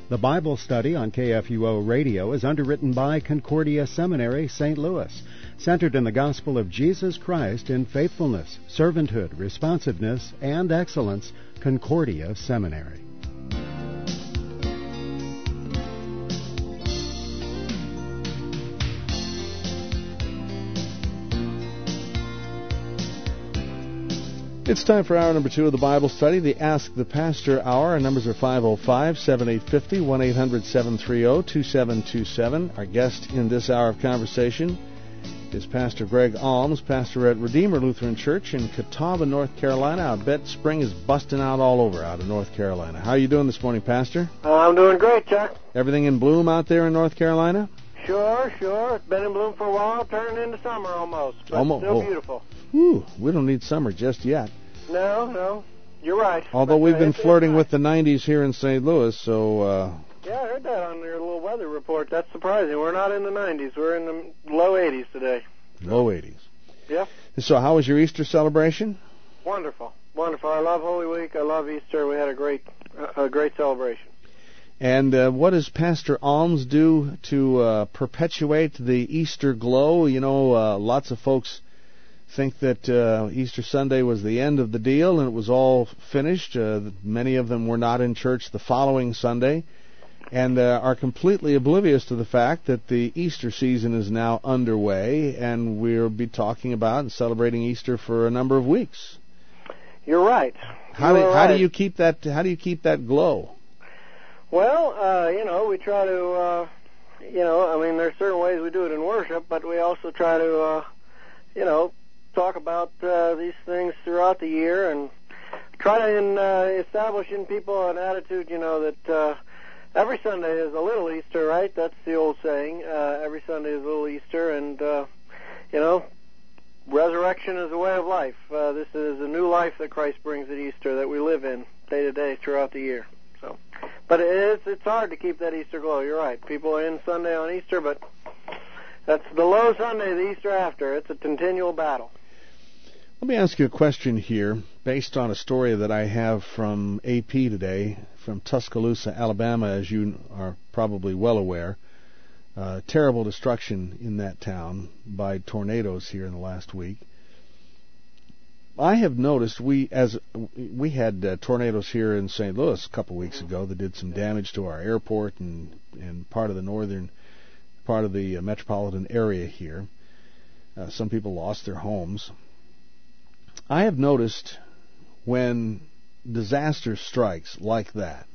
The Bible study on KFUO Radio is underwritten by Concordia Seminary, St. Louis, centered in the gospel of Jesus Christ in faithfulness, servanthood, responsiveness, and excellence. Concordia Seminary. It's time for hour number 2 of the Bible study, the Ask the Pastor Hour. Our numbers are 505-7850, 1-800-730-2727. Our guest in this hour of conversation is Pastor Greg Alms, pastor at Redeemer Lutheran Church in Catawba, North Carolina. I bet spring is busting out all over out of North Carolina. How are you doing this morning, Pastor? I'm doing great, Chuck. Everything in bloom out there in North Carolina? Sure. It's been in bloom for a while, turning into summer almost. But still beautiful. Whew, we don't need summer just yet. No, you're right. Although we've been flirting with the 90s here in St. Louis, so... Yeah, I heard that on your little weather report. That's surprising. We're not in the 90s. We're in the low 80s today. Low 80s. Yeah. So how was your Easter celebration? Wonderful. I love Holy Week. I love Easter. We had a great celebration. And what does Pastor Alms do to perpetuate the Easter glow? You know, lots of folks think that Easter Sunday was the end of the deal and it was all finished. Many of them were not in church the following Sunday and are completely oblivious to the fact that the Easter season is now underway and we'll be talking about and celebrating Easter for a number of weeks. You're right. How do you keep that glow? Well, we try to, there's certain ways we do it in worship, but we also try to, talk about these things throughout the year and try to establish in people an attitude, that every Sunday is a little Easter, right? That's the old saying. Every Sunday is a little Easter, and, resurrection is a way of life. This is a new life that Christ brings at Easter that we live in day to day throughout the year. So, but it's hard to keep that Easter glow. You're right. People are in Sunday on Easter, but that's the low Sunday, the Easter after. It's a continual battle. Let me ask you a question here, based on a story that I have from AP today, from Tuscaloosa, Alabama, as you are probably well aware. Terrible destruction in that town by tornadoes here in the last week. I have noticed we had tornadoes here in St. Louis a couple weeks ago that did some damage to our airport and part of the northern part of the metropolitan area here. Some people lost their homes. I have noticed when disaster strikes like that,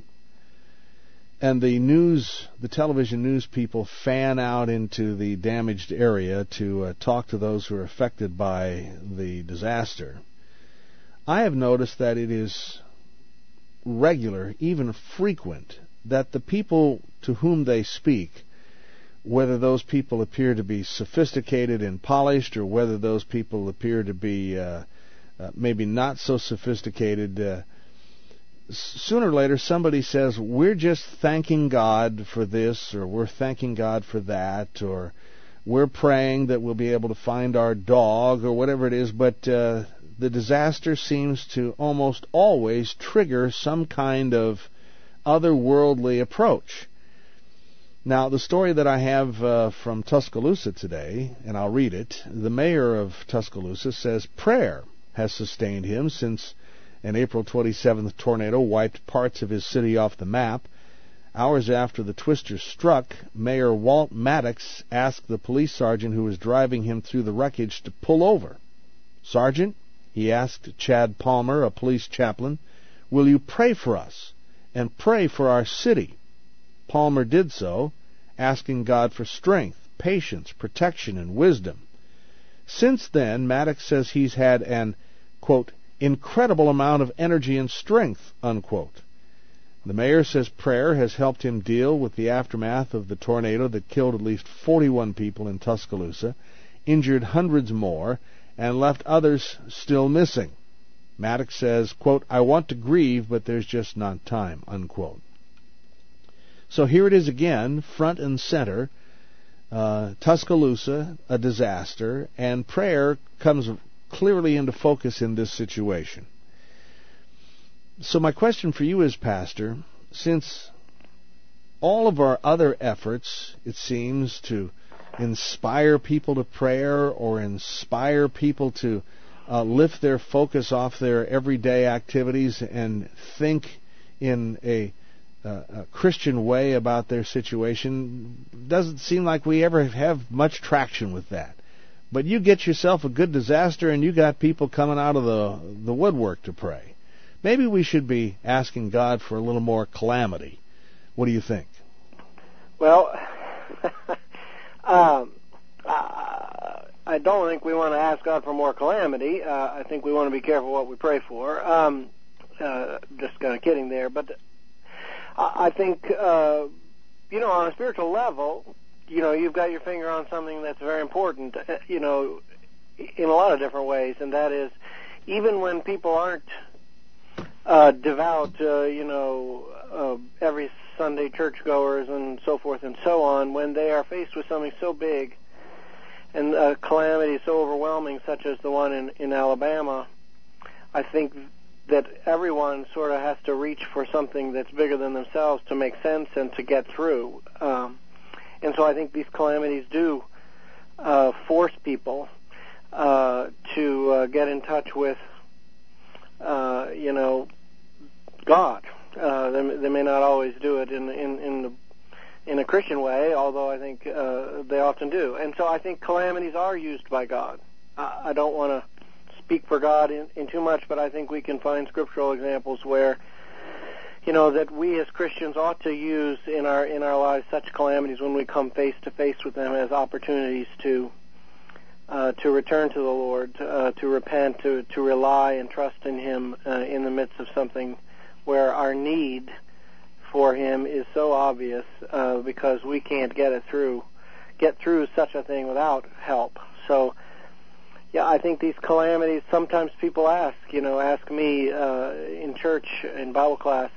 and the television news people fan out into the damaged area to talk to those who are affected by the disaster, I have noticed that it is regular, even frequent, that the people to whom they speak, whether those people appear to be sophisticated and polished or whether those people appear to be maybe not so sophisticated, sooner or later somebody says, we're just thanking God for this, or we're thanking God for that, or we're praying that we'll be able to find our dog, or whatever it is, but the disaster seems to almost always trigger some kind of otherworldly approach. Now, the story that I have from Tuscaloosa today, and I'll read it, the mayor of Tuscaloosa says prayer has sustained him since an April 27th tornado wiped parts of his city off the map. Hours after the twister struck, Mayor Walt Maddox asked the police sergeant who was driving him through the wreckage to pull over. "Sergeant," he asked Chad Palmer, a police chaplain, "will you pray for us and pray for our city?" Palmer did so, asking God for strength, patience, protection, and wisdom. Since then, Maddox says he's had an, quote, incredible amount of energy and strength, unquote. The mayor says prayer has helped him deal with the aftermath of the tornado that killed at least 41 people in Tuscaloosa, injured hundreds more, and left others still missing. Maddox says, quote, "I want to grieve, but there's just not time," unquote. So here it is again, front and center, Tuscaloosa, a disaster, and prayer comes clearly into focus in this situation. So my question for you is, Pastor, since all of our other efforts, it seems, to inspire people to prayer or inspire people to lift their focus off their everyday activities and think in a Christian way about their situation, doesn't seem like we ever have much traction with that. But you get yourself a good disaster and you got people coming out of the woodwork to pray. Maybe we should be asking God for a little more calamity. What do you think? Well, I don't think we want to ask God for more calamity. I think we want to be careful what we pray for. Just kind of kidding there. But I think, on a spiritual level, you've got your finger on something that's very important, in a lot of different ways, and that is even when people aren't devout, every Sunday churchgoers and so forth and so on, when they are faced with something so big and a calamity so overwhelming, such as the one in Alabama, I think that everyone sort of has to reach for something that's bigger than themselves to make sense and to get through. And so I think these calamities do force people to get in touch with, God. They may not always do it in a Christian way, although I think they often do. And so I think calamities are used by God. I don't want to speak for God in too much, but I think we can find scriptural examples where, that we as Christians ought to use in our lives such calamities when we come face to face with them as opportunities to return to the Lord, to repent, to rely and trust in Him in the midst of something where our need for Him is so obvious because we can't get through such a thing without help. So, yeah, I think these calamities, sometimes people ask me in church, in Bible class,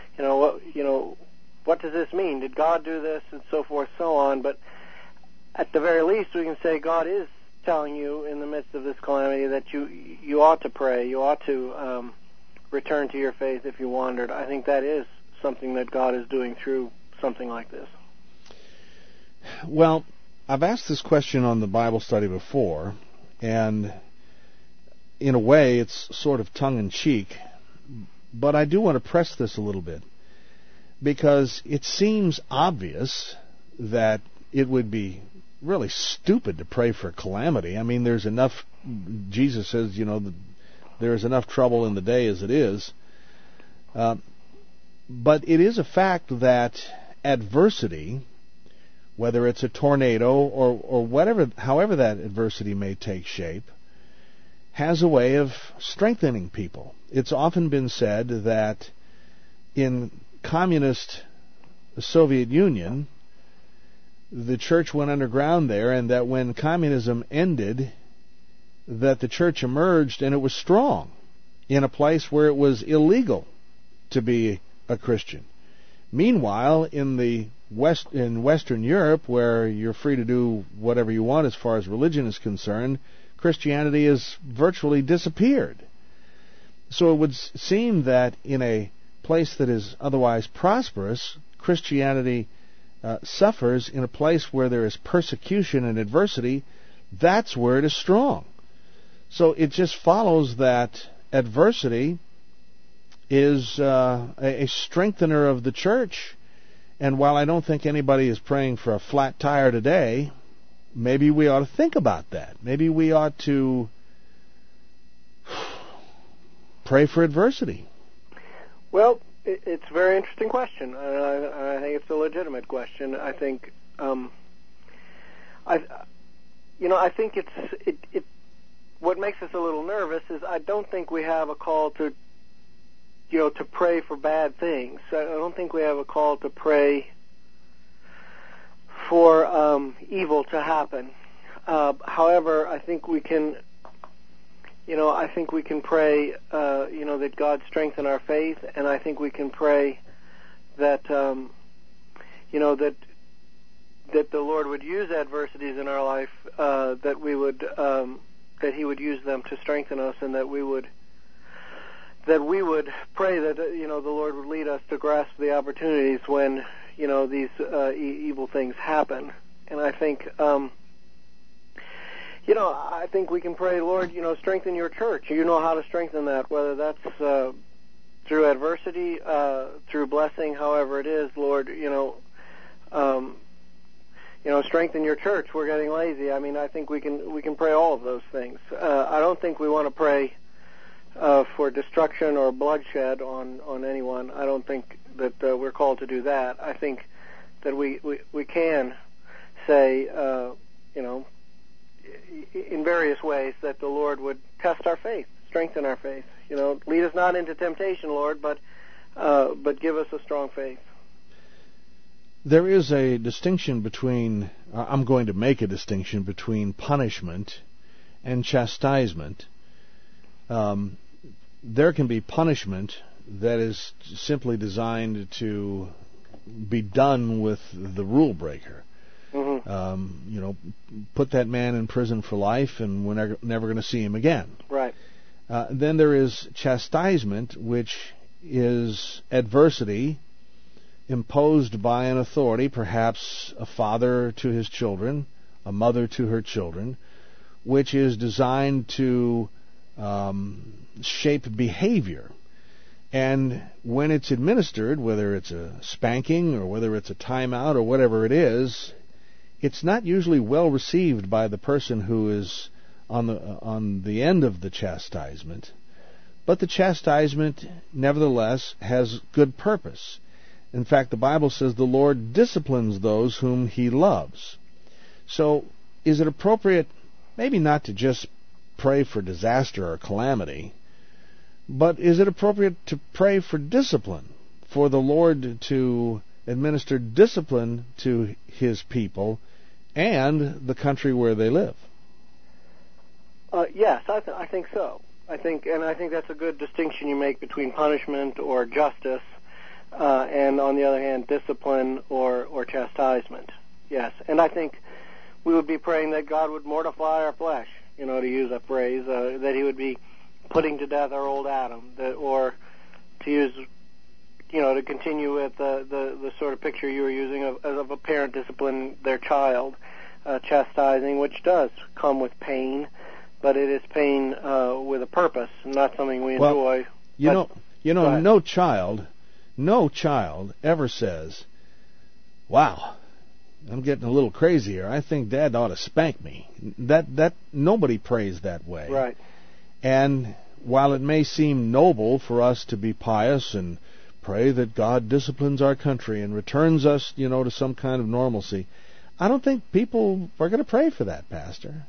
what does this mean? Did God do this? And so forth, so on. But at the very least, we can say God is telling you in the midst of this calamity that you ought to pray, you ought to return to your faith if you wandered. I think that is something that God is doing through something like this. Well, I've asked this question on the Bible study before, and in a way it's sort of tongue-in-cheek, but I do want to press this a little bit, because it seems obvious that it would be really stupid to pray for calamity. I mean, there's enough, Jesus says, there's enough trouble in the day as it is. But it is a fact that adversity, whether it's a tornado or however that adversity may take shape, has a way of strengthening people. It's often been said that in communist Soviet Union, the church went underground there, and that when communism ended, that the church emerged and it was strong in a place where it was illegal to be a Christian. Meanwhile, in Western Europe, where you're free to do whatever you want as far as religion is concerned, Christianity has virtually disappeared. So it would seem that in a place that is otherwise prosperous, Christianity suffers. In a place where there is persecution and adversity, that's where it is strong. So it just follows that adversity is a strengthener of the church. And while I don't think anybody is praying for a flat tire today, maybe we ought to think about that. Maybe we ought to pray for adversity. Well, it's a very interesting question. I think it's a legitimate question. I think, I think it. What makes us a little nervous is I don't think we have a call to pray for bad things. I don't think we have a call to pray for evil to happen. However, I think we can. I think we can pray, that God strengthen our faith, and I think we can pray that, that the Lord would use adversities in our life, that we would, that He would use them to strengthen us, and that we would pray that, the Lord would lead us to grasp the opportunities when, these evil things happen. And I think, I think we can pray, Lord, strengthen your church. You know how to strengthen that, whether that's through adversity, through blessing, however it is, Lord, strengthen your church. We're getting lazy. I mean, I think we can pray all of those things. I don't think we want to pray for destruction or bloodshed on anyone. I don't think that we're called to do that. I think that we can say, in various ways, that the Lord would test our faith, strengthen our faith. Lead us not into temptation, Lord, but give us a strong faith. There is a distinction between, I'm going to make a distinction between punishment and chastisement. There can be punishment that is simply designed to be done with the rule breaker. Mm-hmm. Put that man in prison for life, and we're never going to see him again. Right. Then there is chastisement, which is adversity imposed by an authority, perhaps a father to his children, a mother to her children, which is designed to shape behavior. And when it's administered, whether it's a spanking or whether it's a timeout or whatever it is, it's not usually well received by the person who is on the end of the chastisement. But the chastisement, nevertheless, has good purpose. In fact, the Bible says the Lord disciplines those whom He loves. So, is it appropriate, maybe not to just pray for disaster or calamity, but is it appropriate to pray for discipline, for the Lord to administer discipline to His people and the country where they live? Yes, I think so. I think that's a good distinction you make between punishment or justice and, on the other hand, discipline or chastisement. Yes, and I think we would be praying that God would mortify our flesh, to use a phrase, that He would be putting to death our old Adam, or to use, to continue with the sort of picture you were using of a parent disciplining their child, chastising, which does come with pain, but it is pain with a purpose, not something we enjoy. No child ever says, "Wow, I'm getting a little crazy here. I think Dad ought to spank me." That nobody prays that way. Right. And while it may seem noble for us to be pious and pray that God disciplines our country and returns us, to some kind of normalcy, I don't think people are going to pray for that, Pastor.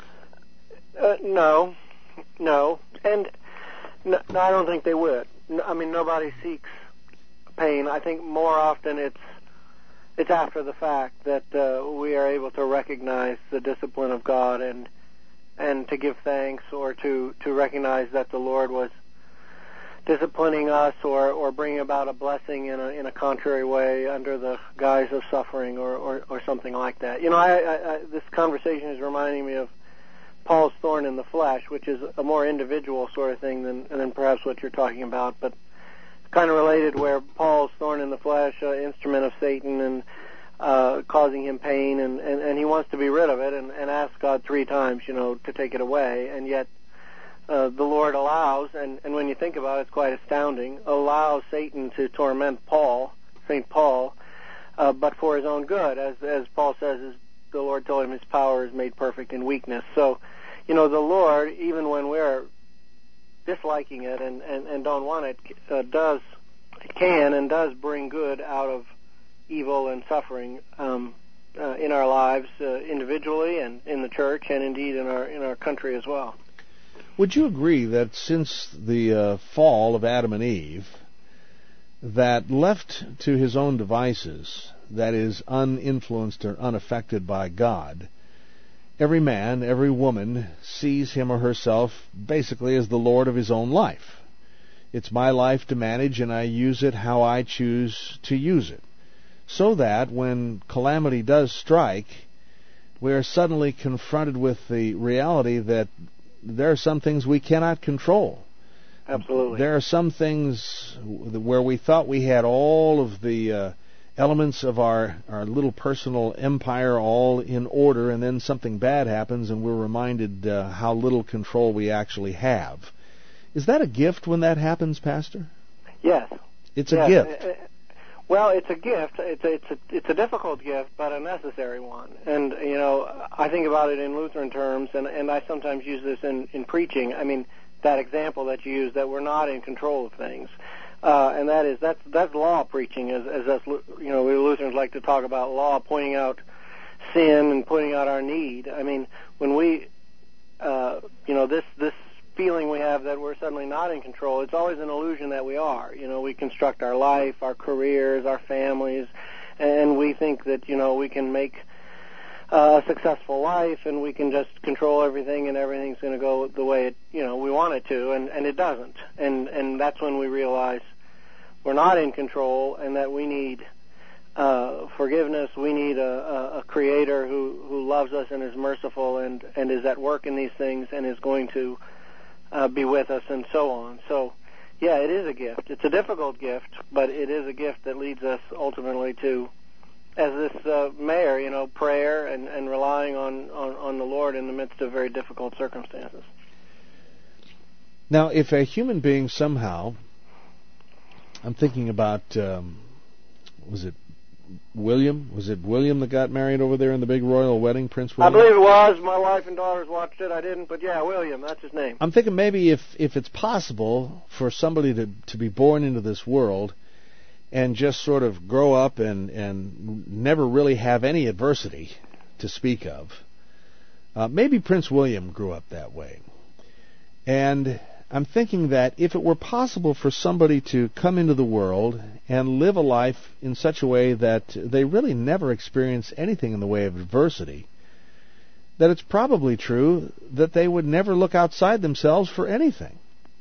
No, and no, I don't think they would. I mean, nobody seeks pain. I think more often it's after the fact that we are able to recognize the discipline of God and to give thanks, or to recognize that the Lord was disciplining us or bringing about a blessing in a contrary way under the guise of suffering or something like that. This conversation is reminding me of Paul's thorn in the flesh, which is a more individual sort of thing than perhaps what you're talking about, but kind of related, where Paul's thorn in the flesh, instrument of Satan, and causing him pain, and he wants to be rid of it, and asks God 3 times, to take it away, and yet the Lord allows, and when you think about it, it's quite astounding, allows Satan to torment St. Paul, but for his own good, as Paul says, the Lord told him His power is made perfect in weakness. So, the Lord, even when we're disliking it and don't want it, can and does bring good out of evil and suffering in our lives individually and in the church, and indeed in our country as well. Would you agree that since the fall of Adam and Eve, that left to his own devices, that is, uninfluenced or unaffected by God, every man, every woman sees him or herself basically as the Lord of his own life? It's my life to manage, and I use it how I choose to use it. So that when calamity does strike, we are suddenly confronted with the reality that there are some things we cannot control. Absolutely. There are some things where we thought we had all of the elements of our little personal empire all in order, and then something bad happens and we're reminded how little control we actually have. Is that a gift when that happens, Pastor? Yes. It's a gift. Well, it's a gift. It's a difficult gift, but a necessary one. And, you know, I think about it in Lutheran terms, and I sometimes use this in preaching. I mean, that example that you used, that we're not in control of things. And that's law preaching, as us, you know, we Lutherans like to talk about law, pointing out sin and pointing out our need. I mean, when we, you know, this feeling we have that we're suddenly not in control, it's always an illusion that we are. You know, we construct our life, our careers, our families, and we think that, you know, we can make a successful life and we can just control everything and everything's going to go the way it, you know, we want it to, and it doesn't. And that's when we realize we're not in control and that we need forgiveness. We need a creator who loves us and is merciful and is at work in these things and is going to be with us and so on. So, yeah, it is a gift. It's a difficult gift, but it is a gift that leads us ultimately to, as this mayor, you know, prayer and relying on the Lord in the midst of very difficult circumstances. Now, if a human being somehow, I'm thinking about, was it William that got married over there in the big royal wedding, Prince William? I believe it was. My wife and daughters watched it. I didn't, but yeah, William, that's his name. I'm thinking maybe if it's possible for somebody to be born into this world and just sort of grow up and never really have any adversity to speak of. Maybe Prince William grew up that way. And I'm thinking that if it were possible for somebody to come into the world and live a life in such a way that they really never experience anything in the way of adversity, that it's probably true that they would never look outside themselves for anything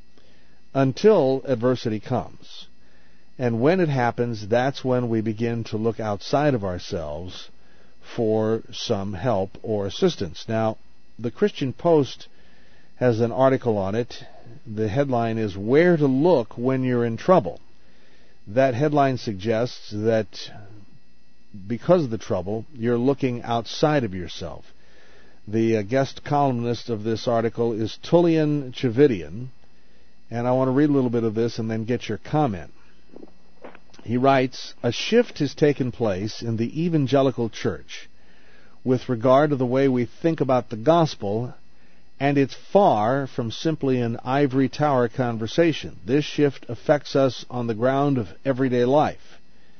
until adversity comes. And when it happens, that's when we begin to look outside of ourselves for some help or assistance. Now, the Christian Post has an article on it. The headline is, "Where to Look When You're in Trouble." That headline suggests that because of the trouble, you're looking outside of yourself. The guest columnist of this article is Tullian Chividian, and I want to read a little bit of this and then get your comment. He writes, "A shift has taken place in the evangelical church with regard to the way we think about the gospel, and it's far from simply an ivory tower conversation. This shift affects us on the ground of everyday life."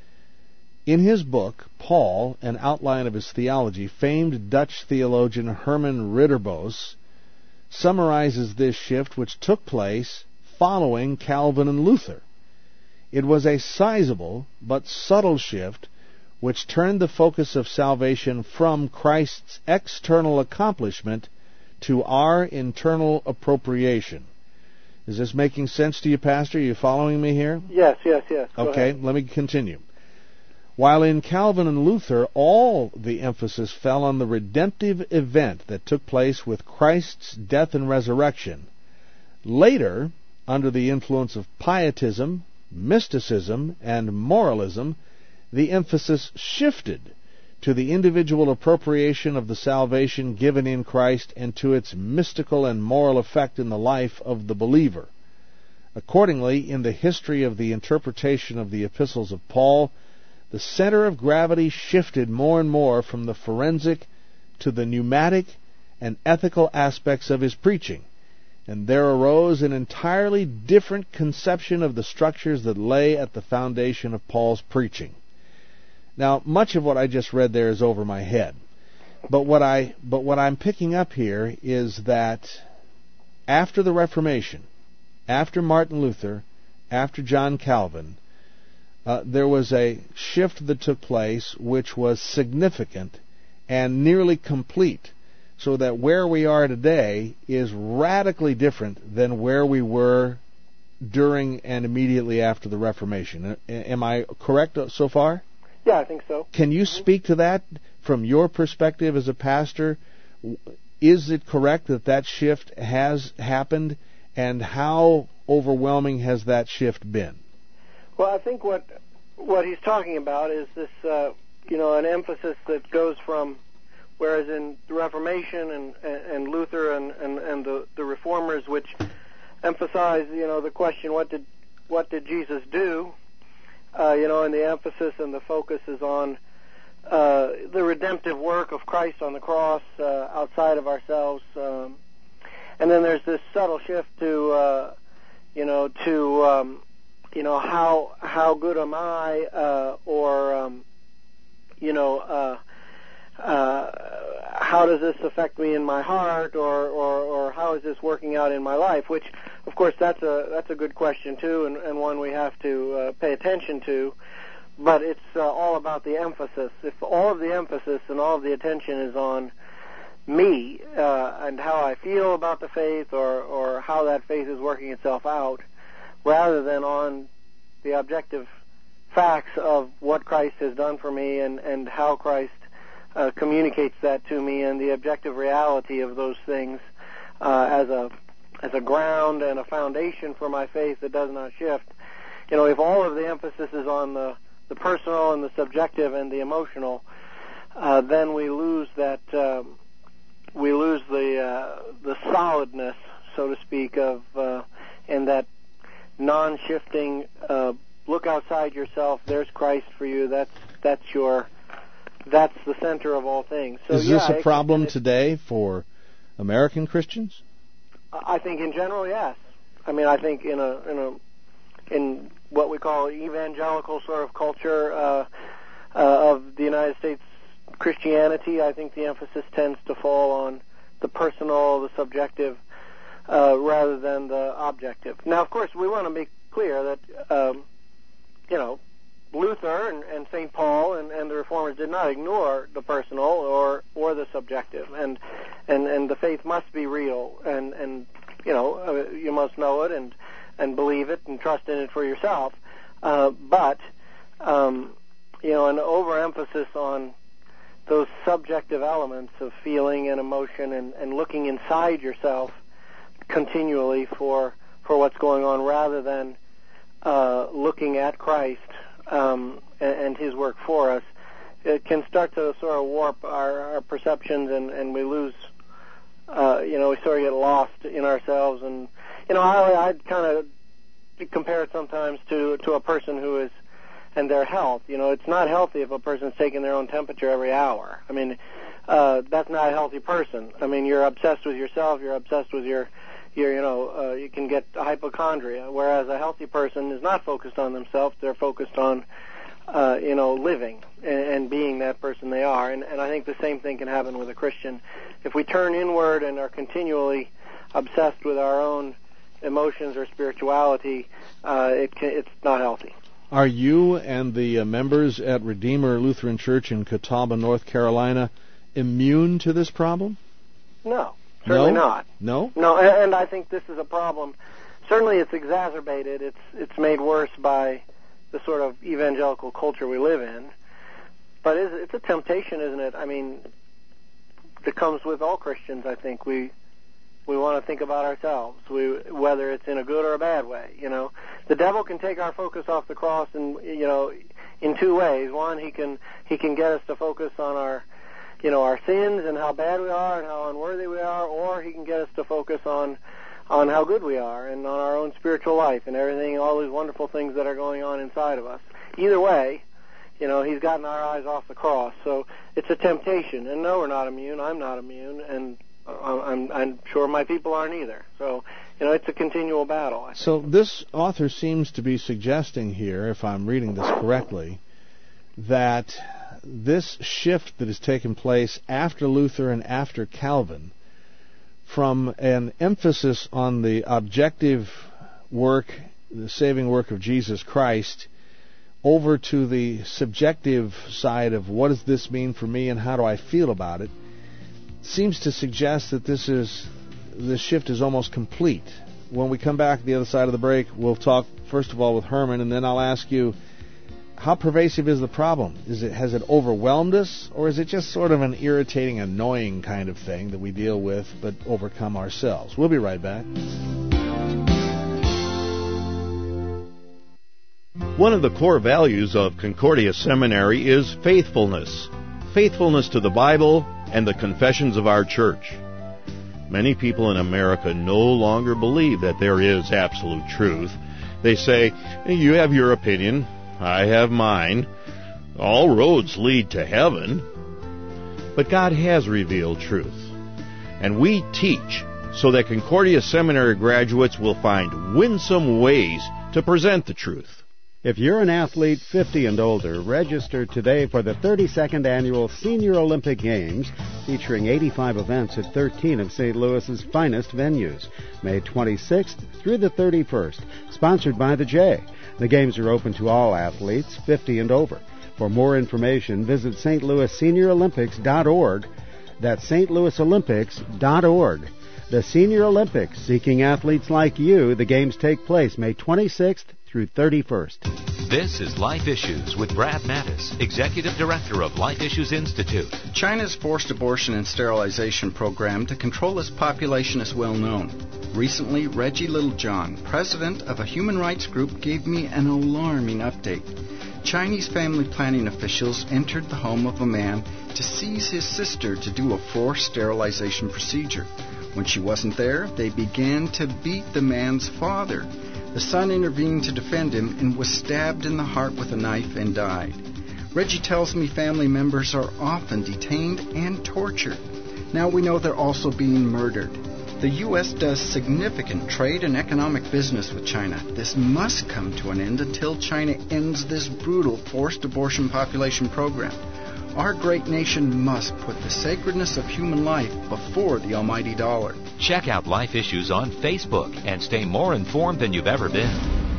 In his book, Paul, An Outline of His Theology, famed Dutch theologian Herman Ridderbos summarizes this shift which took place following Calvin and Luther. It was a sizable but subtle shift which turned the focus of salvation from Christ's external accomplishment to our internal appropriation. Is this making sense to you, Pastor? Are you following me here? Yes. Go okay, ahead. Let me continue. While in Calvin and Luther, all the emphasis fell on the redemptive event that took place with Christ's death and resurrection. Later, under the influence of pietism, mysticism, and moralism, the emphasis shifted to the individual appropriation of the salvation given in Christ and to its mystical and moral effect in the life of the believer. Accordingly, in the history of the interpretation of the epistles of Paul, the center of gravity shifted more and more from the forensic to the pneumatic and ethical aspects of his preaching, and there arose an entirely different conception of the structures that lay at the foundation of Paul's preaching. Now, much of what I just read there is over my head. But what I'm picking up here is that after the Reformation, after Martin Luther, after John Calvin, there was a shift that took place which was significant and nearly complete, so that where we are today is radically different than where we were during and immediately after the Reformation. Am I correct so far? Yeah, I think so. Can you speak to that from your perspective as a pastor? Is it correct that that shift has happened, and how overwhelming has that shift been? Well, I think what what he's talking about is this, an emphasis that goes from, whereas in the Reformation and Luther and the Reformers, which emphasize, the question, what did Jesus do? And the emphasis and the focus is on the redemptive work of Christ on the cross outside of ourselves. And then there's this subtle shift to, how good am I, how does this affect me in my heart, or how is this working out in my life? Which, of course, that's a good question too, and one we have to pay attention to. But it's all about the emphasis. If all of the emphasis and all of the attention is on me and how I feel about the faith, or how that faith is working itself out, rather than on the objective facts of what Christ has done for me and how Christ communicates that to me, and the objective reality of those things as a ground and a foundation for my faith that does not shift. If all of the emphasis is on the personal and the subjective and the emotional, then we lose that. We lose the solidness, so to speak, of and that non-shifting. Look outside yourself. There's Christ for you. That's the center of all things. So, is this a problem today for American Christians? I think in general, yes. I mean, I think in what we call evangelical sort of culture of the United States Christianity, I think the emphasis tends to fall on the personal, the subjective, rather than the objective. Now, of course, we want to be clear that Luther and St. Paul and the Reformers did not ignore the personal or the subjective, and the faith must be real, and you must know it and believe it and trust in it for yourself. But an overemphasis on those subjective elements of feeling and emotion and looking inside yourself continually for what's going on, rather than looking at Christ and His work for us, it can start to sort of warp our perceptions, and we lose, we sort of get lost in ourselves. And, I'd kind of compare it sometimes to a person who is, and their health. It's not healthy if a person's taking their own temperature every hour. I mean, that's not a healthy person. I mean, you're obsessed with yourself, you're obsessed with you can get hypochondria, whereas a healthy person is not focused on themselves. They're focused on, living and being that person they are. And I think the same thing can happen with a Christian. If we turn inward and are continually obsessed with our own emotions or spirituality, it's not healthy. Are you and the members at Redeemer Lutheran Church in Catawba, North Carolina, immune to this problem? No. Certainly not. No? No, and I think this is a problem. Certainly it's exacerbated. It's made worse by the sort of evangelical culture we live in. But it's a temptation, isn't it? I mean, that comes with all Christians, I think. We want to think about ourselves, whether it's in a good or a bad way, The devil can take our focus off the cross in two ways. One, he can get us to focus on our sins and how bad we are and how unworthy we are, or he can get us to focus on how good we are and on our own spiritual life and everything, all these wonderful things that are going on inside of us. Either way, he's gotten our eyes off the cross. So it's a temptation. And no, we're not immune. I'm not immune, and I'm sure my people aren't either. So, it's a continual battle, I think. So this author seems to be suggesting here, if I'm reading this correctly, that this shift that has taken place after Luther and after Calvin, from an emphasis on the objective work, the saving work of Jesus Christ, over to the subjective side of what does this mean for me and how do I feel about it, seems to suggest that this shift is almost complete. When we come back to the other side of the break, we'll talk first of all with Herman, and then I'll ask you, how pervasive is the problem? Has it overwhelmed us, or is it just sort of an irritating, annoying kind of thing that we deal with but overcome ourselves? We'll be right back. One of the core values of Concordia Seminary is faithfulness. Faithfulness to the Bible and the confessions of our church. Many people in America no longer believe that there is absolute truth. They say, you have your opinion, I have mine. All roads lead to heaven. But God has revealed truth. And we teach so that Concordia Seminary graduates will find winsome ways to present the truth. If you're an athlete 50 and older, register today for the 32nd Annual Senior Olympic Games, featuring 85 events at 13 of St. Louis's finest venues. May 26th through the 31st, sponsored by the J. The games are open to all athletes 50 and over. For more information, visit stlouisseniorolympics.org. That's stlouisolympics.org. The Senior Olympics, seeking athletes like you. The games take place May 26th through 31st. This is Life Issues with Brad Mattis, Executive Director of Life Issues Institute. China's forced abortion and sterilization program to control its population is well known. Recently, Reggie Littlejohn, president of a human rights group, gave me an alarming update. Chinese family planning officials entered the home of a man to seize his sister to do a forced sterilization procedure. When she wasn't there, they began to beat the man's father. The son intervened to defend him and was stabbed in the heart with a knife and died. Reggie tells me family members are often detained and tortured. Now we know they're also being murdered. The U.S. does significant trade and economic business with China. This must come to an end until China ends this brutal forced abortion population program. Our great nation must put the sacredness of human life before the almighty dollar. Check out Life Issues on Facebook and stay more informed than you've ever been.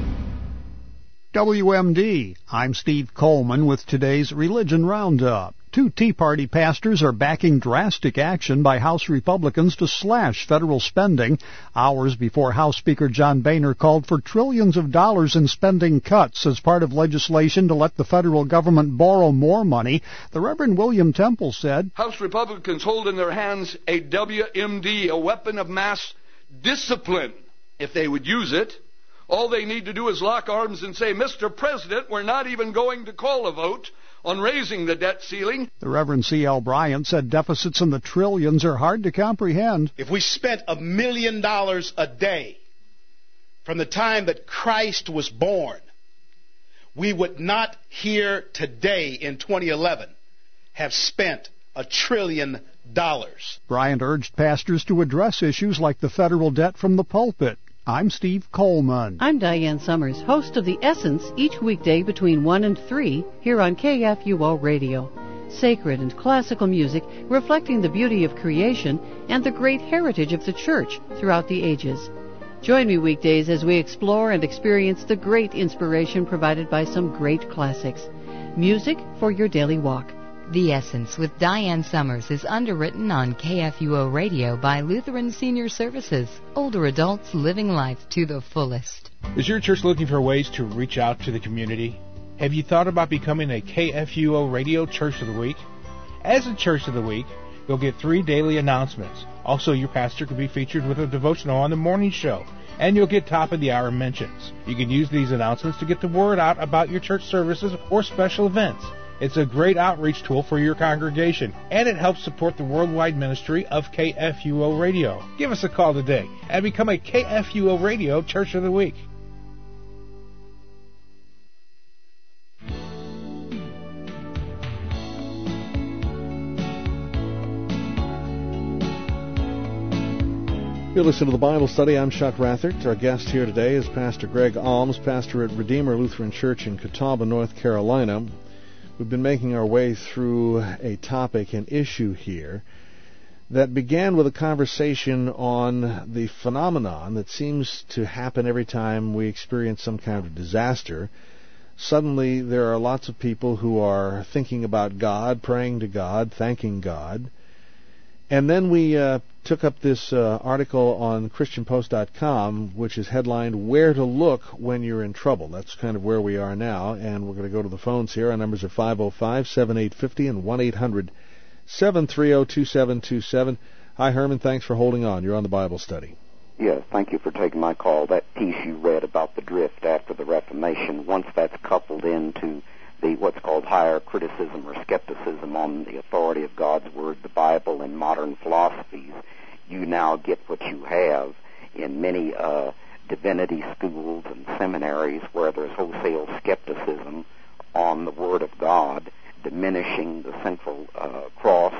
WMD, I'm Steve Coleman with today's Religion Roundup. 2 Tea Party pastors are backing drastic action by House Republicans to slash federal spending, hours before House Speaker John Boehner called for trillions of dollars in spending cuts as part of legislation to let the federal government borrow more money. The Reverend William Temple said, House Republicans hold in their hands a WMD, a weapon of mass discipline. If they would use it, all they need to do is lock arms and say, Mr. President, we're not even going to call a vote on raising the debt ceiling. The Reverend C.L. Bryant said deficits in the trillions are hard to comprehend. If we spent $1 million a day from the time that Christ was born, we would not here today in 2011 have spent $1 trillion. Bryant urged pastors to address issues like the federal debt from the pulpit. I'm Steve Coleman. I'm Diane Summers, host of The Essence, each weekday between 1 and 3 here on KFUO Radio. Sacred and classical music reflecting the beauty of creation and the great heritage of the church throughout the ages. Join me weekdays as we explore and experience the great inspiration provided by some great classics. Music for your daily walk. The Essence with Diane Summers is underwritten on KFUO Radio by Lutheran Senior Services. Older adults living life to the fullest. Is your church looking for ways to reach out to the community? Have you thought about becoming a KFUO Radio Church of the Week? As a Church of the Week, you'll get 3 daily announcements. Also, your pastor could be featured with a devotional on the morning show, and you'll get top-of-the-hour mentions. You can use these announcements to get the word out about your church services or special events. It's a great outreach tool for your congregation, and it helps support the worldwide ministry of KFUO Radio. Give us a call today and become a KFUO Radio Church of the Week. You're listening to the Bible Study. I'm Chuck Rathert. Our guest here today is Pastor Greg Alms, pastor at Redeemer Lutheran Church in Catawba, North Carolina. We've been making our way through a topic, an issue here, that began with a conversation on the phenomenon that seems to happen every time we experience some kind of disaster. Suddenly there are lots of people who are thinking about God, praying to God, thanking God. And then we took up this article on ChristianPost.com, which is headlined, Where to Look When You're in Trouble. That's kind of where we are now, and we're going to go to the phones here. Our numbers are 505-7850 and 1-800-730-2727. Hi, Herman. Thanks for holding on. You're on the Bible Study. Yes, thank you for taking my call. That piece you read about the drift after the Reformation, once that's coupled into the what's called higher criticism or skepticism on the authority of God's Word, the Bible, and modern philosophies, you now get what you have in many divinity schools and seminaries where there's wholesale skepticism on the Word of God, diminishing the central cross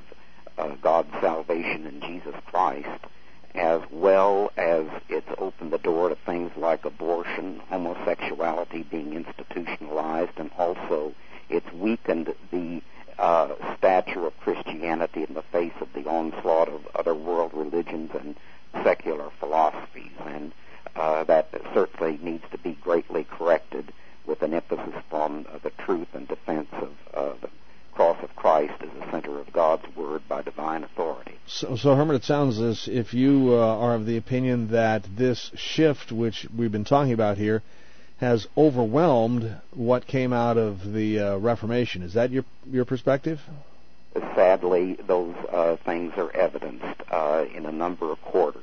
of God's salvation in Jesus Christ, as well as it's opened the door to things like abortion, homosexuality being institutionalized, and also it's weakened the stature of Christianity in the face of the onslaught of other world religions and secular philosophies. And that certainly needs to be greatly corrected with an emphasis on the truth and defense of the cross of Christ as the center of God's Word by divine authority. So Herman, it sounds as if you are of the opinion that this shift, which we've been talking about here, has overwhelmed what came out of the Reformation. Is that your perspective? Sadly, those things are evidenced in a number of quarters.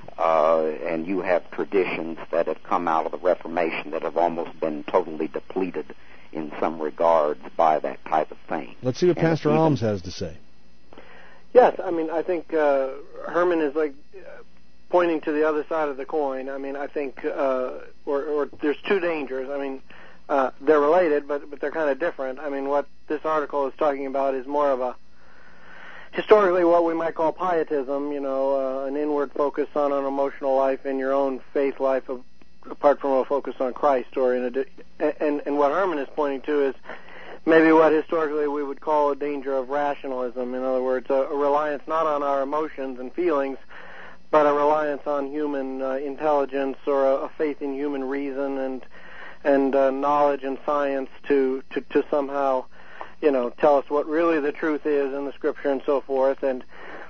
And you have traditions that have come out of the Reformation that have almost been totally depleted in some regards by that type of thing. Let's see what Pastor Alms has to say. Yes, I mean, I think Herman is like pointing to the other side of the coin. I mean, I think, or there's two dangers. I mean, they're related, but they're kind of different. I mean, what this article is talking about is more of a historically what we might call pietism, an inward focus on an emotional life and your own faith life apart from a focus on Christ. And what Herman is pointing to is maybe what historically we would call a danger of rationalism. In other words, a reliance not on our emotions and feelings, but a reliance on human intelligence or a faith in human reason and knowledge and science to somehow tell us what really the truth is in the Scripture and so forth, and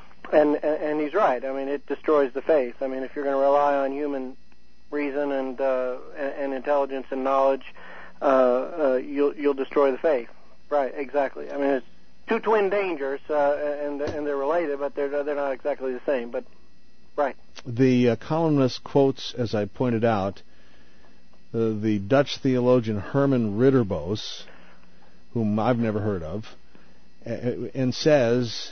he's right. I mean, it destroys the faith. I mean, if you're going to rely on human reason and intelligence and knowledge, you'll destroy the faith. Right? Exactly. I mean, it's two twin dangers, and they're related, but they're not exactly the same. But right. The columnist quotes, as I pointed out, the Dutch theologian Herman Ridderbos, whom I've never heard of, and says,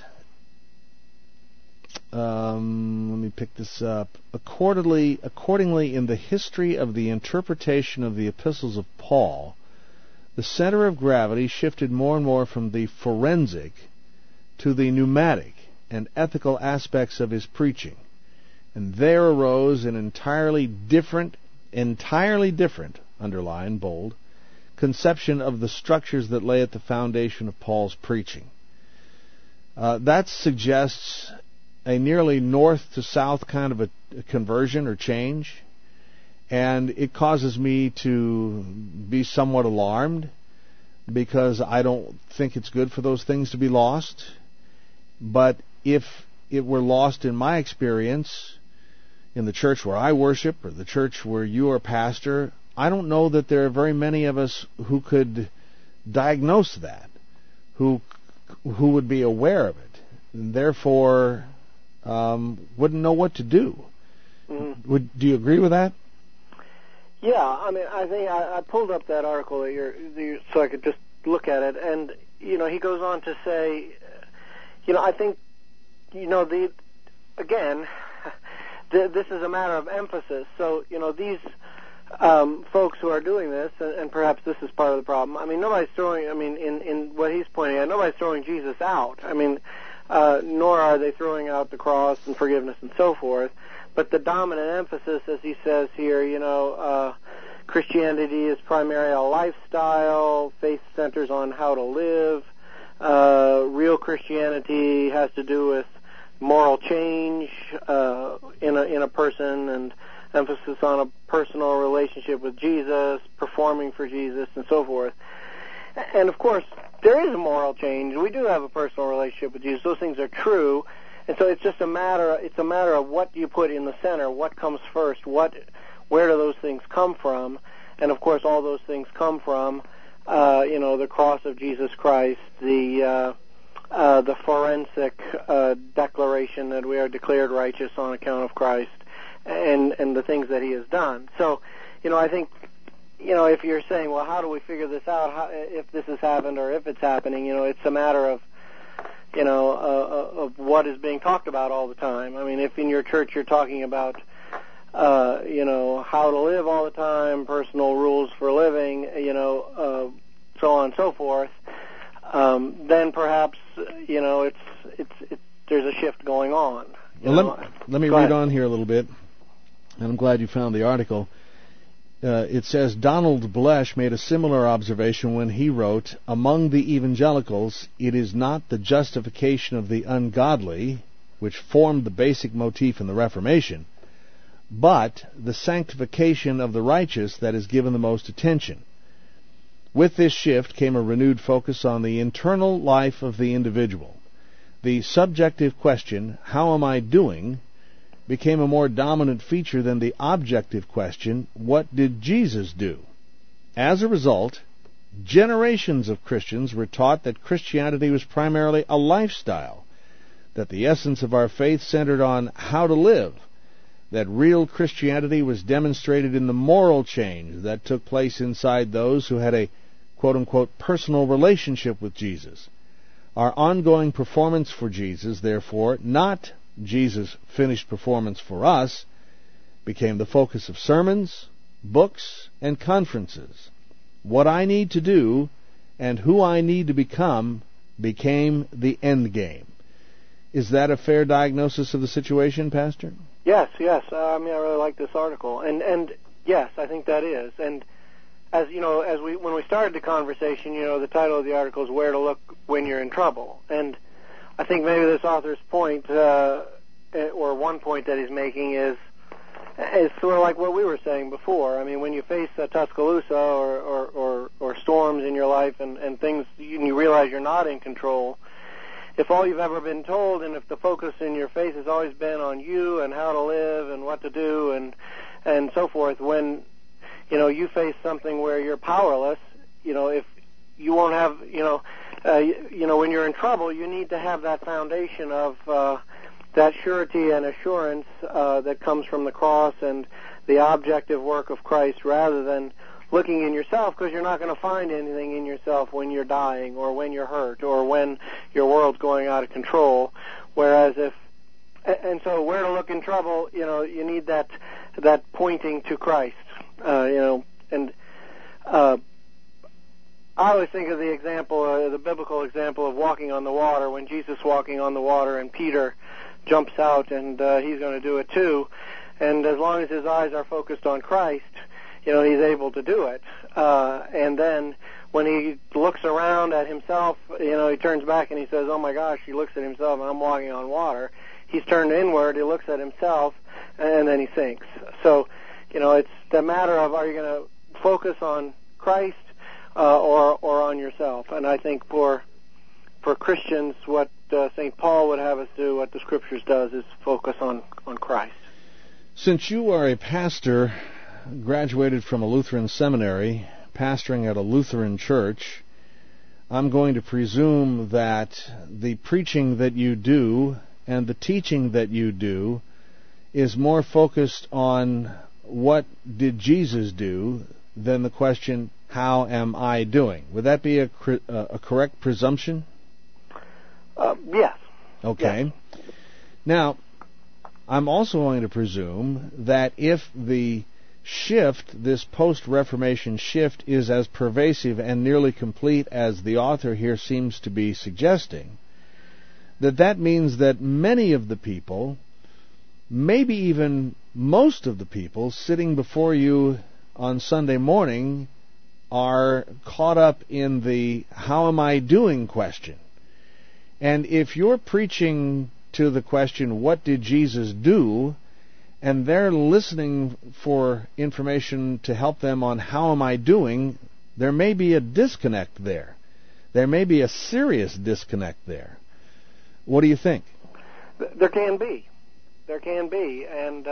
let me pick this up, accordingly in the history of the interpretation of the epistles of Paul, the center of gravity shifted more and more from the forensic to the pneumatic and ethical aspects of his preaching. And there arose an entirely different, underline, bold, conception of the structures that lay at the foundation of Paul's preaching. That suggests a nearly north to south kind of a conversion or change, and it causes me to be somewhat alarmed because I don't think it's good for those things to be lost. But if it were lost in my experience in the church where I worship or the church where you are pastor, I don't know that there are very many of us who could diagnose that, who would be aware of it, and therefore wouldn't know what to do. Mm-hmm. Do you agree with that? Yeah, I mean, I think I pulled up that article so I could just look at it, and he goes on to say, I think, this is a matter of emphasis. So, these folks who are doing this, and perhaps this is part of the problem. I mean, nobody's throwing. I mean, in what he's pointing at, nobody's throwing Jesus out. I mean, nor are they throwing out the cross and forgiveness and so forth. But the dominant emphasis, as he says here, Christianity is primarily a lifestyle. Faith centers on how to live. Real Christianity has to do with moral change in a person, and emphasis on a personal relationship with Jesus, performing for Jesus, and so forth. And of course, there is a moral change. We do have a personal relationship with Jesus. Those things are true. And so it's just a matter of what you put in the center, what comes first, where do those things come from? And of course, all those things come from, the cross of Jesus Christ, the forensic declaration that we are declared righteous on account of Christ, and the things that he has done. So, I think, if you're saying, well, how do we figure this out, if this has happened or if it's happening, it's a matter of, of what is being talked about all the time. I mean, if in your church you're talking about, how to live all the time, personal rules for living, so on and so forth, then perhaps, there's a shift going on. Let me read on here a little bit, and I'm glad you found the article. It says, Donald Blesh made a similar observation when he wrote, among the evangelicals, it is not the justification of the ungodly, which formed the basic motif in the Reformation, but the sanctification of the righteous that is given the most attention. With this shift came a renewed focus on the internal life of the individual. The subjective question, how am I doing, became a more dominant feature than the objective question, what did Jesus do? As a result, generations of Christians were taught that Christianity was primarily a lifestyle, that the essence of our faith centered on how to live, that real Christianity was demonstrated in the moral change that took place inside those who had a quote-unquote personal relationship with Jesus. Our ongoing performance for Jesus, therefore, not Jesus' finished performance for us, became the focus of sermons, books, and conferences. What I need to do and who I need to become became the end game. Is that a fair diagnosis of the situation, Pastor? Yes. I really like this article, and yes, I think that is. And as when we started the conversation, the title of the article is "Where to Look When You're in Trouble," and I think maybe this author's point, or one point that he's making, is sort of like what we were saying before. I mean, when you face Tuscaloosa or storms in your life and things, and you realize you're not in control. If all you've ever been told, and if the focus in your face has always been on you and how to live and what to do and so forth, when you face something where you're powerless, if you won't have, when you're in trouble, you need to have that foundation of that surety and assurance that comes from the cross and the objective work of Christ, rather than looking in yourself, because you're not going to find anything in yourself when you're dying or when you're hurt or when your world's going out of control. Whereas so where to look in trouble, you need that pointing to Christ, and I always think of the example, the biblical example of walking on the water, when Jesus walking on the water and Peter jumps out and he's going to do it too, and as long as his eyes are focused on Christ, he's able to do it. And then when he looks around at himself, he turns back and he says, oh my gosh, he looks at himself and I'm walking on water. He's turned inward, he looks at himself, and then he sinks. So, it's the matter of, are you going to focus on Christ or on yourself? And I think for Christians, what St. Paul would have us do, what the Scriptures does, is focus on Christ. Since you are a pastor, graduated from a Lutheran seminary, pastoring at a Lutheran church, I'm going to presume that the preaching that you do and the teaching that you do is more focused on what did Jesus do than the question, how am I doing? Would that be a correct presumption? Yes. Okay. Yes. Now, I'm also going to presume that if the shift, this post-Reformation shift, is as pervasive and nearly complete as the author here seems to be suggesting, that means that many of the people, maybe even most of the people sitting before you on Sunday morning, are caught up in the how am I doing question. And if you're preaching to the question, what did Jesus do, and they're listening for information to help them on how am I doing, there may be a disconnect there. There may be a serious disconnect there. What do you think? There can be. And,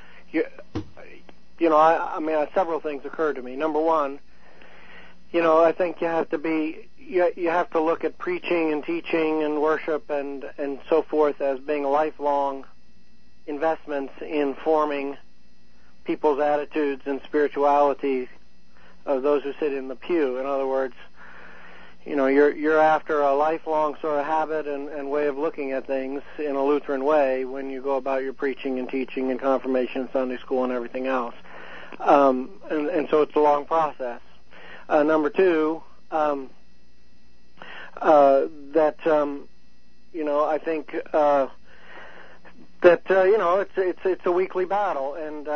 several things occur to me. Number one, I think you have to look at preaching and teaching and worship and so forth as being lifelong investments in forming people's attitudes and spirituality of those who sit in the pew. In other words, you're after a lifelong sort of habit and way of looking at things in a Lutheran way when you go about your preaching and teaching and confirmation, Sunday school, and everything else. And so it's a long process. Number two, I think that it's a weekly battle, and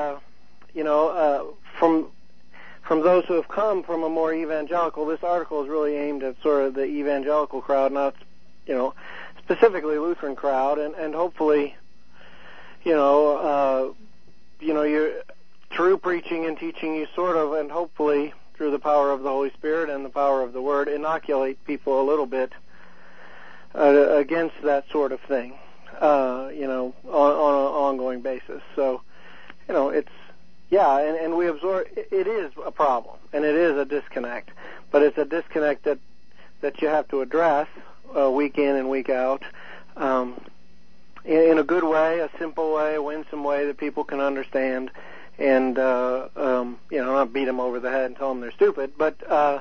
from those who have come from a more evangelical, this article is really aimed at sort of the evangelical crowd, not specifically Lutheran crowd, and hopefully, you're through preaching and teaching, you sort of, and hopefully through the power of the Holy Spirit and the power of the Word, inoculate people a little bit against that sort of thing, on an ongoing basis. So, it's, and we absorb, it is a problem, and it is a disconnect, but it's a disconnect that you have to address week in and week out, in a good way, a simple way, a winsome way that people can understand, and not beat them over the head and tell them they're stupid, but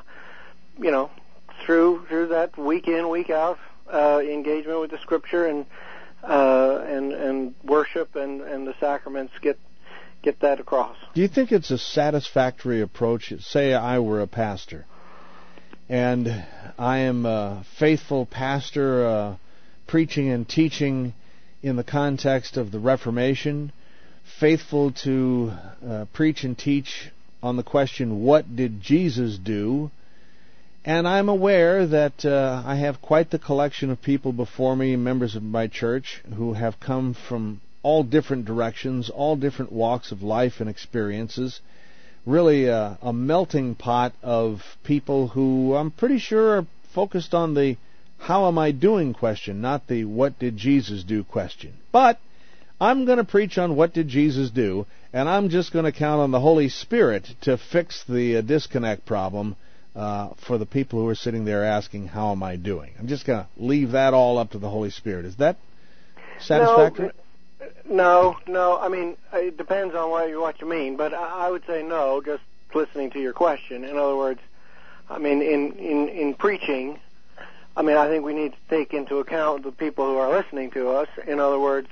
through that week in, week out engagement with the Scripture and worship and the sacraments get that across. Do you think it's a satisfactory approach? Say I were a pastor, and I am a faithful pastor preaching and teaching in the context of the Reformation, faithful to preach and teach on the question, what did Jesus do? And I'm aware that I have quite the collection of people before me, members of my church, who have come from all different directions, all different walks of life and experiences. Really a melting pot of people who I'm pretty sure are focused on the how am I doing question, not the what did Jesus do question. But I'm going to preach on what did Jesus do, and I'm just going to count on the Holy Spirit to fix the disconnect problem for the people who are sitting there asking, how am I doing? I'm just going to leave that all up to the Holy Spirit. Is that satisfactory? No. I mean, it depends on what you mean, but I would say no, just listening to your question. In other words, I mean, in preaching, I mean, I think we need to take into account the people who are listening to us. In other words,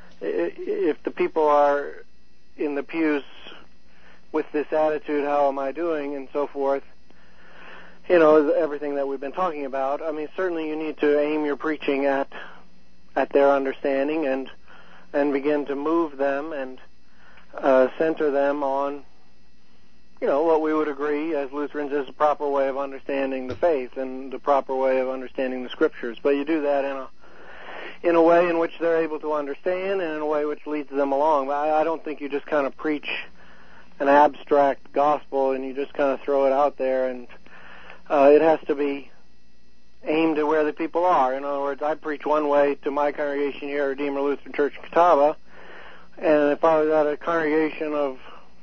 if the people are in the pews with this attitude, how am I doing, and so forth, everything that we've been talking about, I mean, certainly you need to aim your preaching at their understanding and begin to move them and center them on, what we would agree as Lutherans is the proper way of understanding the faith and the proper way of understanding the Scriptures. But you do that in a way in which they're able to understand and in a way which leads them along. But I don't think you just kind of preach an abstract gospel and you just kind of throw it out there, and it has to be aimed at where the people are. In other words, I preach one way to my congregation here at Redeemer Lutheran Church in Catawba, and if I was at a congregation of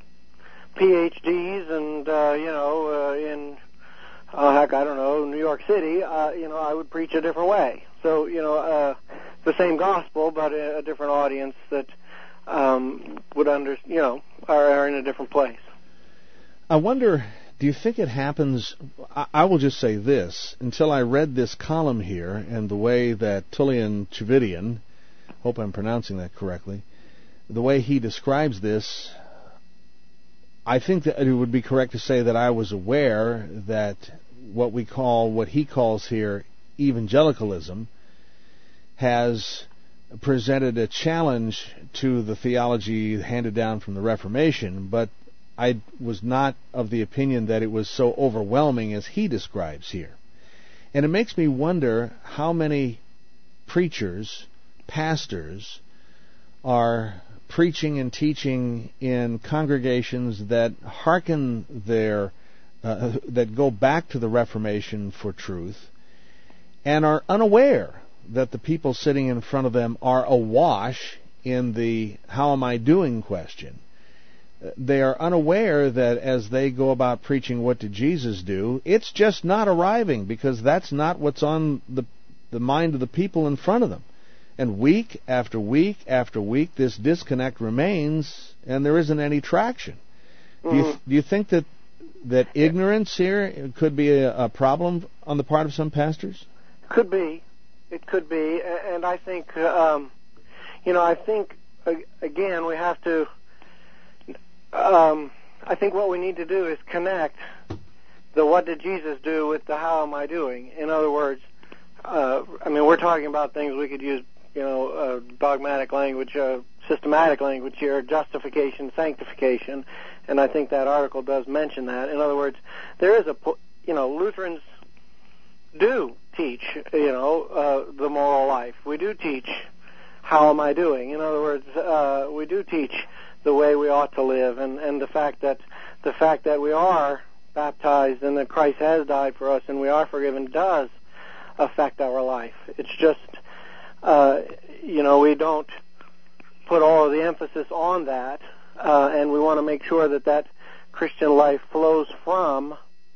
PhDs and, in, New York City, I would preach a different way. So, the same gospel, but a different audience that would are in a different place. I wonder, do you think it happens, I will just say this, until I read this column here and the way that Tullian Tchividjian, hope I'm pronouncing that correctly, the way he describes this, I think that it would be correct to say that I was aware that what he calls here evangelicalism has presented a challenge to the theology handed down from the Reformation, but I was not of the opinion that it was so overwhelming as he describes here. And it makes me wonder how many preachers, pastors, are preaching and teaching in congregations that hearken that go back to the Reformation for truth, and are unaware that the people sitting in front of them are awash in the how am I doing question. They are unaware that as they go about preaching what did Jesus do, it's just not arriving, because that's not what's on the mind of the people in front of them. And week after week after week, this disconnect remains, and there isn't any traction. Do you think that ignorance here could be a problem on the part of some pastors? Could be. It could be. And I think, I think, again, we have to, I think what we need to do is connect the what did Jesus do with the how am I doing. In other words, we're talking about things we could use, dogmatic language, systematic language here, justification, sanctification, and I think that article does mention that. In other words, there is Lutherans do teach, the moral life. We do teach how am I doing. In other words, we do teach the way we ought to live, and the fact that we are baptized and that Christ has died for us and we are forgiven does affect our life. It's just, we don't put all of the emphasis on that, and we want to make sure that Christian life flows from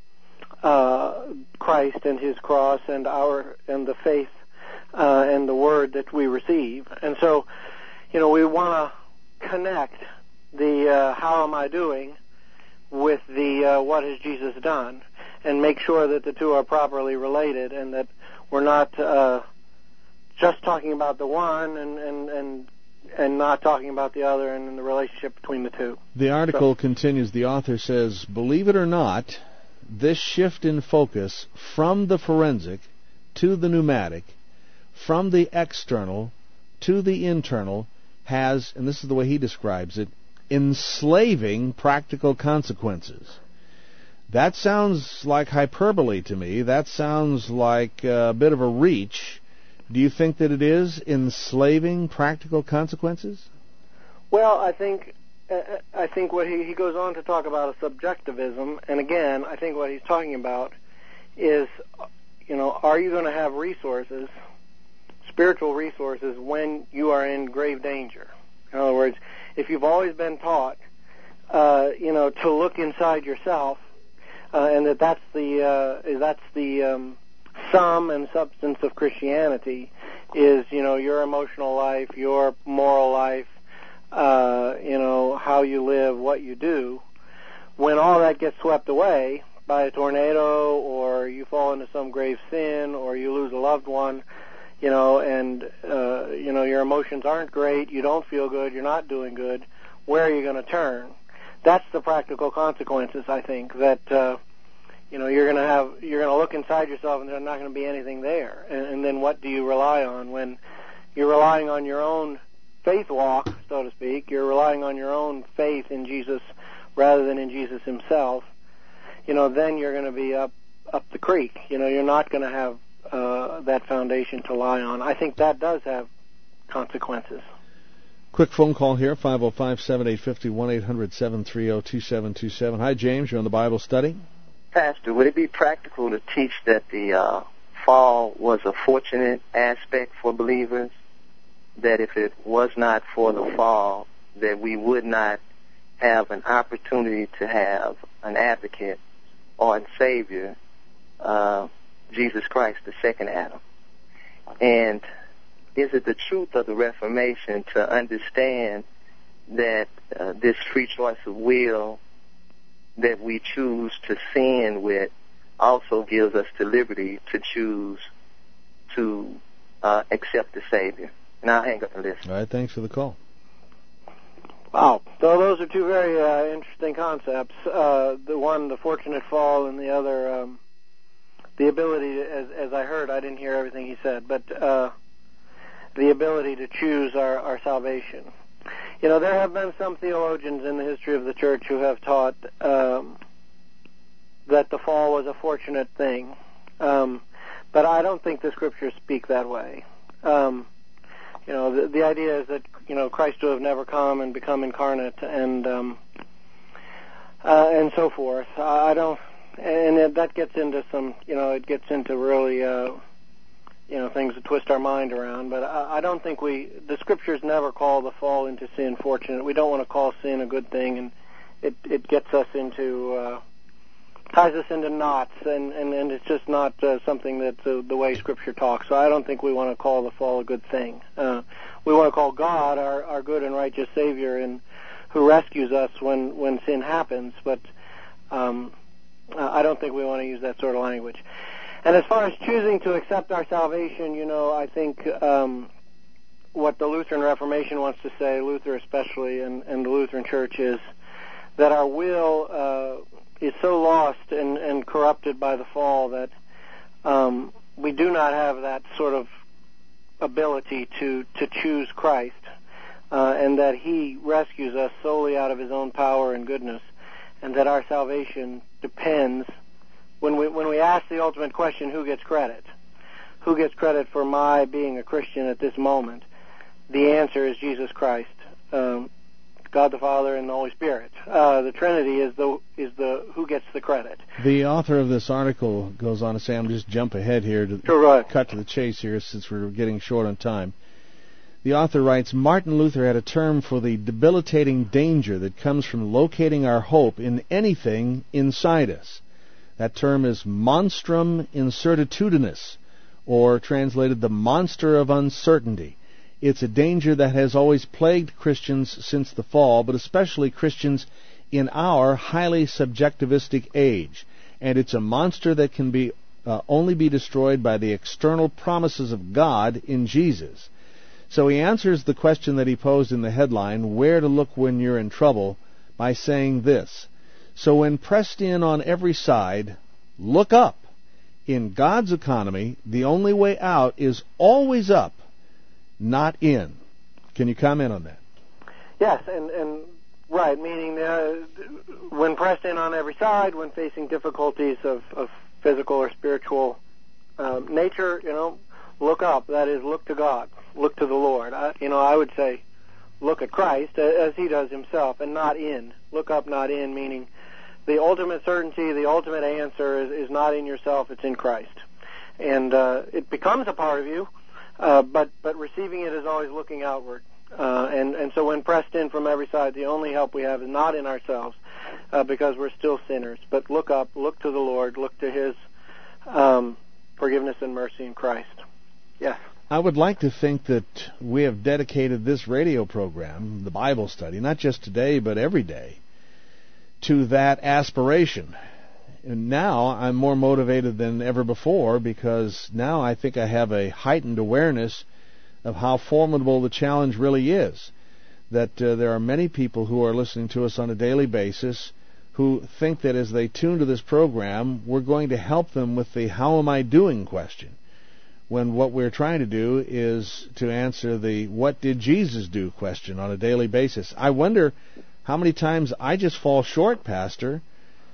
Christ and His cross and the faith and the Word that we receive. And so, we want to connect the how am I doing with the what has Jesus done, and make sure that the two are properly related, and that we're not just talking about the one and not talking about the other, and the relationship between the two. The article continues. The author says, believe it or not, this shift in focus from the forensic to the pneumatic, from the external to the internal, has, and this is the way he describes it, enslaving practical consequences. That sounds like hyperbole to me. That sounds like a bit of a reach. Do you think that it is enslaving practical consequences? Well, I think what he goes on to talk about is subjectivism, and again, I think what he's talking about is, are you going to have resources, spiritual resources, when you are in grave danger? In other words, if you've always been taught, to look inside yourself, and that's the sum and substance of Christianity, is your emotional life, your moral life, how you live, what you do. When all that gets swept away by a tornado, or you fall into some grave sin, or you lose a loved one, and your emotions aren't great, you don't feel good, you're not doing good, where are you going to turn? That's the practical consequences, I think, that you're going to look inside yourself and there's not going to be anything there. And then what do you rely on? When you're relying on your own faith walk, so to speak, you're relying on your own faith in Jesus rather than in Jesus Himself, then you're going to be up the creek. You're not going to have that foundation to lie on. I think that does have consequences. Quick phone call here, 505-7850, 1-800-730-2727. Hi, James. You're on the Bible study. Pastor, would it be practical to teach that the fall was a fortunate aspect for believers? That if it was not for the fall, that we would not have an opportunity to have an advocate or a Savior, Jesus Christ, the second Adam? And is it the truth of the Reformation to understand that this free choice of will that we choose to sin with also gives us the liberty to choose to accept the Savior? And I'll hang up and listen. All right, thanks for the call. Wow. So those are two very interesting concepts. The one, the fortunate fall, and the other, the ability, as I heard, I didn't hear everything he said, but the ability to choose our salvation. There have been some theologians in the history of the church who have taught that the fall was a fortunate thing, but I don't think the Scriptures speak that way. The idea is that Christ would have never come and become incarnate and so forth. I don't, and that gets into some, it gets into really, things that twist our mind around. But I don't think the Scriptures never call the fall into sin fortunate. We don't want to call sin a good thing, and it gets us into ties us into knots, and it's just not something that's the way Scripture talks. So I don't think we want to call the fall a good thing. We want to call God our good and righteous Savior, and who rescues us when sin happens. But I don't think we want to use that sort of language. And as far as choosing to accept our salvation, I think what the Lutheran Reformation wants to say, Luther especially, and the Lutheran Church, is that our will is so lost and corrupted by the fall that we do not have that sort of ability to choose Christ, and that He rescues us solely out of His own power and goodness, and that our salvation depends. When we ask the ultimate question, who gets credit? Who gets credit for my being a Christian at this moment? The answer is Jesus Christ, God the Father and the Holy Spirit. The Trinity is the who gets the credit. The author of this article goes on to say, I'm just jump ahead here to cut to the chase here since we're getting short on time. The author writes, Martin Luther had a term for the debilitating danger that comes from locating our hope in anything inside us. That term is monstrum incertitudinus, or translated the monster of uncertainty. It's a danger that has always plagued Christians since the fall, but especially Christians in our highly subjectivistic age. And it's a monster that can only be destroyed by the external promises of God in Jesus. So he answers the question that he posed in the headline, where to look when you're in trouble, by saying this: so when pressed in on every side, look up. In God's economy, the only way out is always up, not in. Can you comment on that? Yes, and right, meaning when pressed in on every side, when facing difficulties of physical or spiritual nature, look up. That is, look to God, look to the Lord. I would say look at Christ as He does Himself, and not in. Look up, not in, meaning the ultimate certainty, the ultimate answer is not in yourself, it's in Christ. And it becomes a part of you, but receiving it is always looking outward. And so when pressed in from every side, the only help we have is not in ourselves, because we're still sinners. But look up, look to the Lord, look to His forgiveness and mercy in Christ. Yes. I would like to think that we have dedicated this radio program, the Bible study, not just today but every day, to that aspiration. And now I'm more motivated than ever before, because now I think I have a heightened awareness of how formidable the challenge really is. That there are many people who are listening to us on a daily basis who think that as they tune to this program, we're going to help them with the how am I doing question, when what we're trying to do is to answer the what did Jesus do question on a daily basis. I wonder how many times I just fall short, Pastor,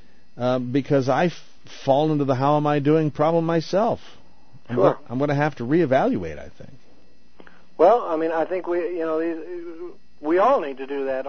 because I fall into the how am I doing problem myself. Sure. I'm going to have to reevaluate, I think. Well, I think we all need to do that,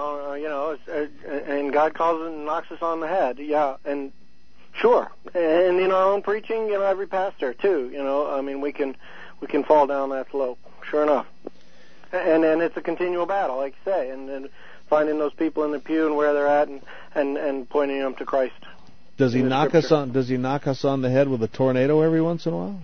and God calls it and knocks us on the head. Yeah, and sure, and in our own preaching, every pastor too. We can fall down that slope. Sure enough, and it's a continual battle, like you say, and finding those people in the pew and where they're at, and pointing them to Christ. Does he knock us on the head with a tornado every once in a while?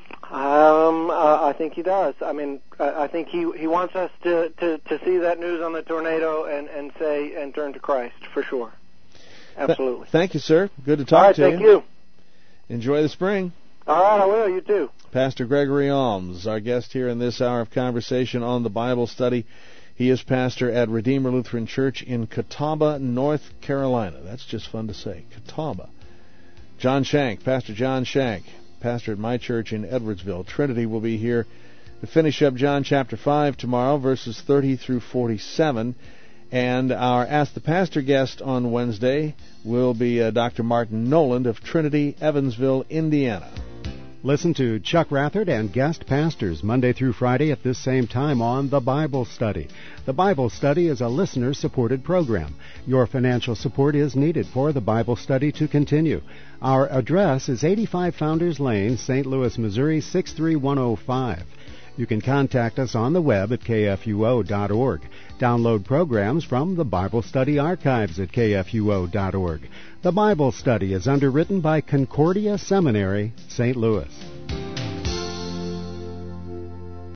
I think he does. I think he wants us to see that news on the tornado and say and turn to Christ for sure. Absolutely. Thank you, sir. Good to talk to you. All right, thank you. Enjoy the spring. All right, I will. You too. Pastor Gregory Alms, our guest here in this hour of conversation on the Bible study. He is pastor at Redeemer Lutheran Church in Catawba, North Carolina. That's just fun to say, Catawba. John Shank, Pastor John Shank, pastor at my church in Edwardsville. Trinity will be here to finish up John chapter 5 tomorrow, verses 30 through 47. And our Ask the Pastor guest on Wednesday will be Dr. Martin Noland of Trinity, Evansville, Indiana. Listen to Chuck Rathert and guest pastors Monday through Friday at this same time on The Bible Study. The Bible Study is a listener-supported program. Your financial support is needed for The Bible Study to continue. Our address is 85 Founders Lane, St. Louis, Missouri, 63105. You can contact us on the web at kfuo.org. Download programs from the Bible Study archives at kfuo.org. The Bible Study is underwritten by Concordia Seminary, St. Louis.